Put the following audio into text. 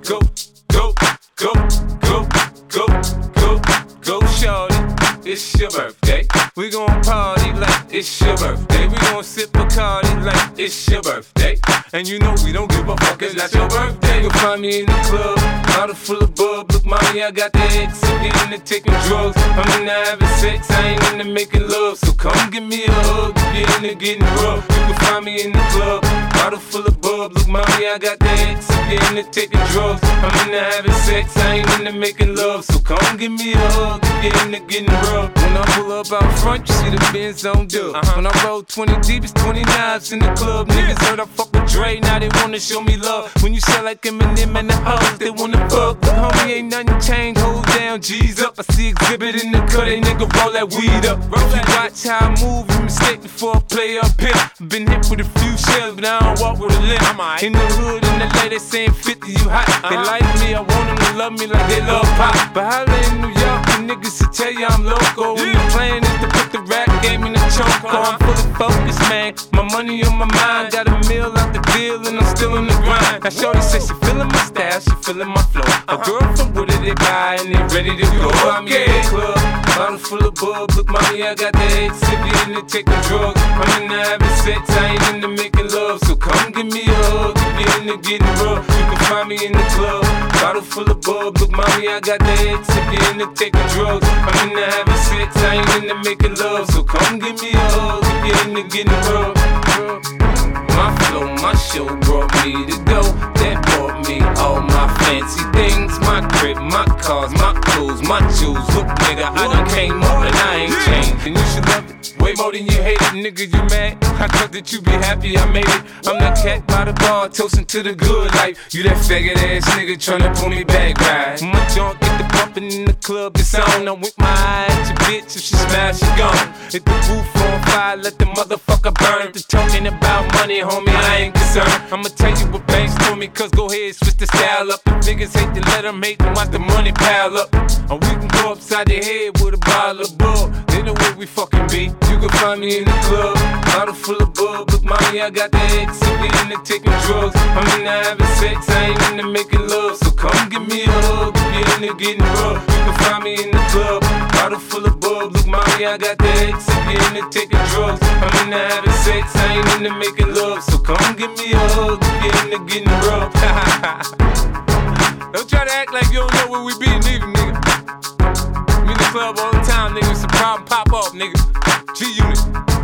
go, go, go, go, go, go, go, shorty. It's your birthday. We gon' party like it's your birthday. We gon' sip Bacardi like it's your birthday. And you know we don't give a fuck, it's not your birthday. You'll find me in the club, bottle full of bub. Look, mommy, I got the X. I'm into taking drugs. I'm into having sex, I ain't into making love. So come give me a hug if you're into getting rough. You can find me in the club, bottle full of bub. Look, mommy, I got the X. I'm into taking drugs. I'm into having sex, I ain't into making love. So come give me a hug if you're into getting rough. When I pull up out front, you see the Benz on dub. When I roll 20 deep, it's 29s in the club. Niggas heard I fuck with Dre, now they wanna show me love. When you sell like Eminem and the hoes, they wanna fuck. But homie, ain't nothing changed, hold down, G's up. I see exhibit in the cut, they nigga roll that weed up. If you watch how I move, you mistake before I play up here. Been hit with a few shells, but I don't walk with a limp. In the hood, in the lady saying 50, you hot. They like me, I want them to love me like they love pop. But holla in New York, the niggas will tell you I'm loco. When the plan is to put the rap game in the choke. I'm full of focus, man. My money on my mind. Got a meal out the deal and I'm still in the grind. Now shorty says she feeling my style, she feeling my flow. A girl from Wooded, they buy and they ready to go. I'm in the club, bottle full of bub. Look, mommy, I got the X. If you into taking drugs, I'm into having sex, I ain't into making love. So come give me a hug if you into getting rough. You can find me in the club, bottle full of bub. Look, mommy, I got the X. If you into taking drugs, I'm into having sex, I ain't into making love. So come give me a hug if you into getting rough. My flow, my show brought me to go. That brought me all my fancy things. My crib, my cars, my clothes, my jewels. Look, nigga, I done came up and I ain't changed. And you should love it way more than you hate it. Nigga, you mad? I thought that you be happy I made it. I'm that cat by the bar, toasting to the good life. You that faggot ass nigga tryna pull me back, right? My junk get the bumpin' in the club, it's on. I'm with my eye at your bitch, if she smash, she gone. Hit the roof on fire, let the motherfucker burn. The talking about money, homie, I ain't concerned. I'ma tell you what banks told me, cause go ahead, switch the style up. If niggas hate to let them hate, then watch the money pile up. Or we can go upside the head with a bottle of bub. They know where we fucking be. You can find me in the club, bottle full of bub. Look, mommy, I got the X. If you into taking drugs, I'm into having sex, I ain't into making love. So come give me a hug if you into getting rough. You can find me in the club, bottle full of bub. Look, mommy, I got the X. If you into taking drugs, I'm into having sex, I ain't into making love. So come give me a hug if you into getting rough. Don't try to act like you don't know where we be, neither, nigga. I'm in the club all the time, nigga. It's a problem, pop off, nigga. G-Unit.